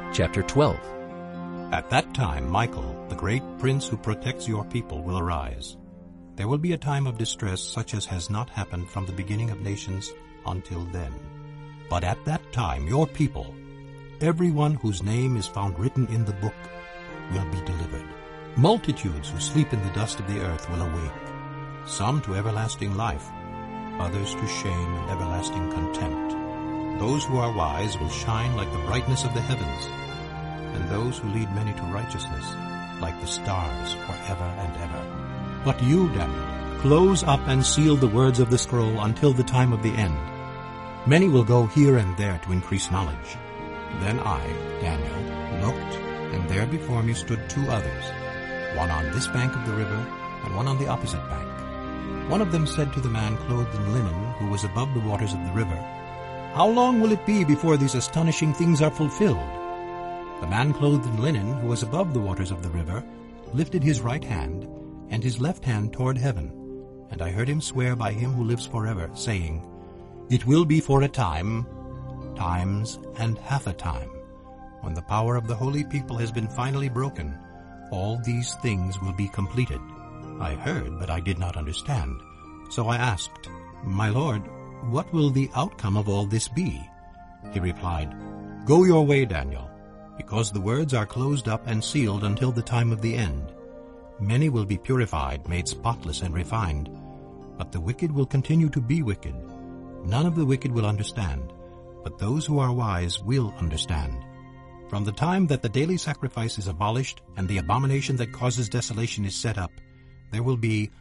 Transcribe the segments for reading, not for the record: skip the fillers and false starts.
Chapter 12. At that time Michael, the great prince who protects your people, will arise. There will be a time of distress such as has not happened from the beginning of nations until then. But at that time your people, everyone whose name is found written in the book, will be delivered. Multitudes who sleep in the dust of the earth will awake, some to everlasting life, others to shame and everlasting contempt. Those who are wise will shine like the brightness of the heavens, and those who lead many to righteousness like the stars forever and ever. But you, Daniel, close up and seal the words of the scroll until the time of the end. Many will go here and there to increase knowledge. Then I, Daniel, looked, and there before me stood two others, one on this bank of the river and one on the opposite bank. One of them said to the man clothed in linen who was above the waters of the river, "How long will it be before these astonishing things are fulfilled?" The man clothed in linen who was above the waters of the river lifted his right hand and his left hand toward heaven, and I heard him swear by him who lives forever, saying, "It will be for a time, times and half a time, when the power of the holy people has been finally broken, all these things will be completed." I heard, but I did not understand. So I asked, "My Lord, what will the outcome of all this be?" He replied, "Go your way, Daniel, because the words are closed up and sealed until the time of the end. Many will be purified, made spotless and refined, but the wicked will continue to be wicked. None of the wicked will understand, but those who are wise will understand. From the time that the daily sacrifice is abolished and the abomination that causes desolation is set up, there will be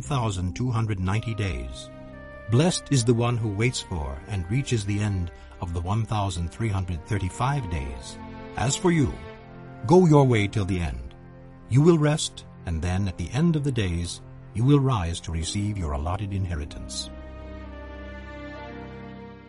1,290 days. Blessed is the one who waits for and reaches the end of the 1,335 days. As for you, go your way till the end. You will rest, and then at the end of the days you will rise to receive your allotted inheritance."